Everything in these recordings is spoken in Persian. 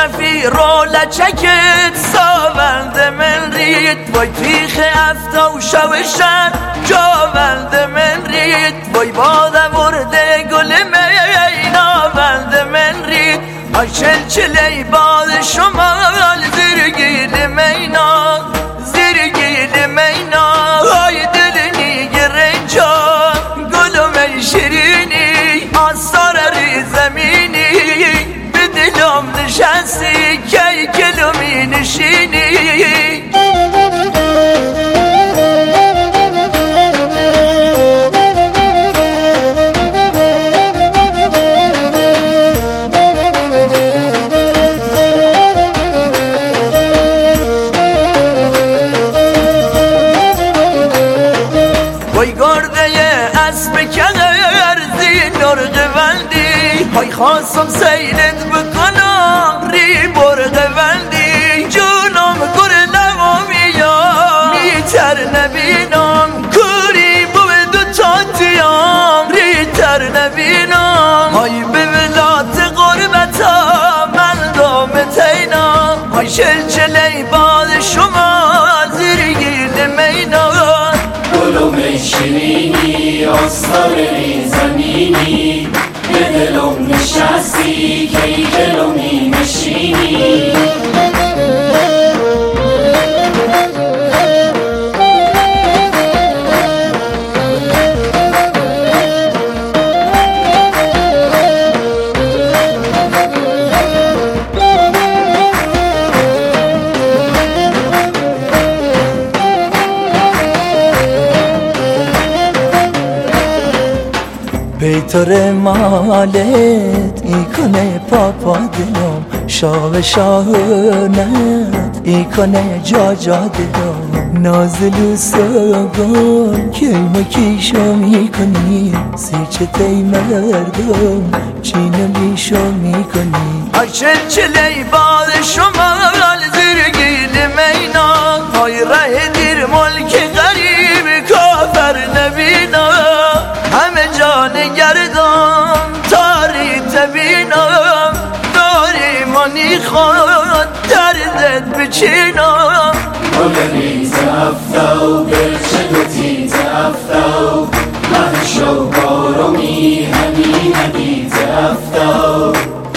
اشرفی رو لچکت ساوند من رید وای تیخ افتا و شوشن جاوند من رید وای باده ورده گل میناوند من رید آی چلچلی باد شمال زیرگیل مینا زیرگیل مینا آی دل نیگره جا گلوم شیرینی آثار ری زمینی به دلم نشستی کی کلومی نشینی وای گرده اسب کغرزی نرغه وندی های خواستم سیرت بکنم ری برغه وندی جونم گر لوامیا میتر نبینم کوری بود دو تاتیام ری تر نبینم های به ولات غربتا من دامتینا های چلچلی باد شما زیرگیل مینا گلوم شیرینی آستار ری زمینی به دلم نشستی کی دلمی نشینی بیتر مالت ای کنه پاپا دلم شاه شاهنت ای کنه جا جا دلم نازلو ساگان کیما کیشو میکنی سیچه تی مردم چینو بیشو میکنی ای چلچلی باد شمال زیرگیل مینا های ره دیر ملک غریب کافر نبینا همه جان گردم تاری تبینم داری مانی خود دردت بچینم گلری تفتو گرچه دوتی تفتو محشو بارومی همی همی تفتو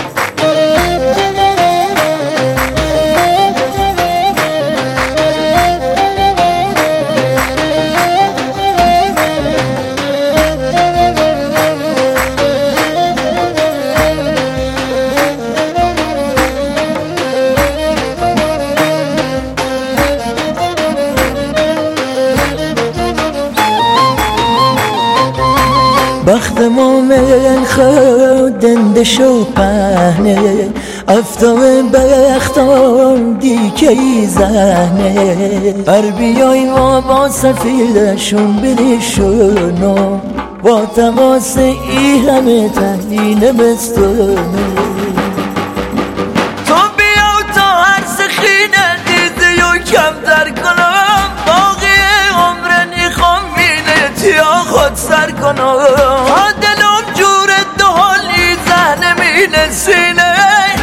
بخت مومن خودنده شو پهنه افتام بختام دیکی زهنه بر بیای ما با سفیرشون بریشونو با تقاس ای همه تهدین بستونه تو بیا تا هر سخینه دیزی و کمتر کنم باقی عمر نیخوام مینه یا خود سر کنم تا دلم جور دهالی زهنه مینه سینه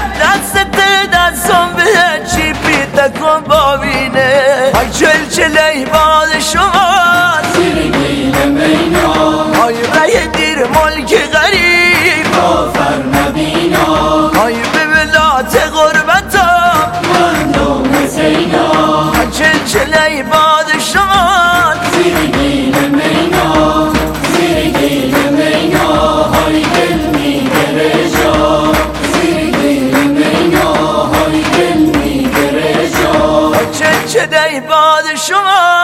دستم به چی پیتا کن بابینه های چلچلی باد شما زیرگیل مینا های ره دیر ملک غریب کافر نبینا های به ولات غربتا من دامتینا های چلچلی باد شما زیرگیل مینا زیرگیل مینا های دل میگره جا زیرگیل مینا های دل میگره جا چلچلی باد شما